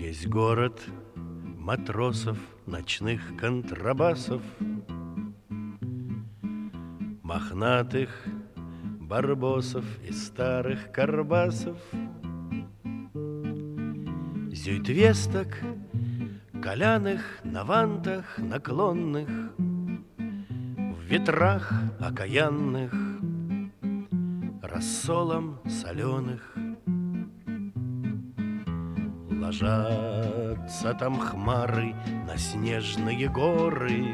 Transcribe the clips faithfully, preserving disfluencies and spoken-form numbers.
Весь город матросов, ночных контрабасов, мохнатых барбосов и старых карбасов, зюйдвесток, коляных на вантах наклонных, в ветрах окаянных, рассолом соленых. Ложатся там хмары на снежные горы,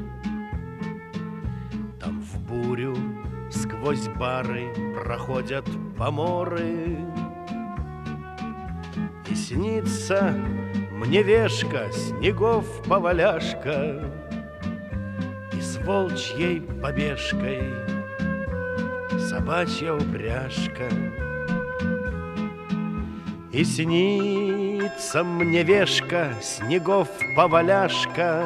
там в бурю сквозь бары проходят поморы. И снится мне вешка, снегов поваляшка, и с волчьей побежкой собачья упряжка. И снится мне вешка, снегов поваляшка,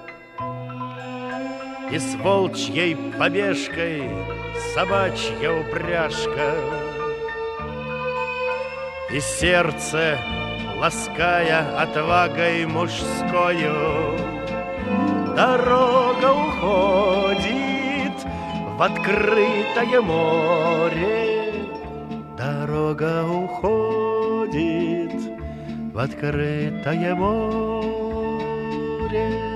и с волчьей побежкой собачья упряжка. И сердце, лаская отвагой мужскою, дорога уходит в открытое море. Дорога уходит в открытое море.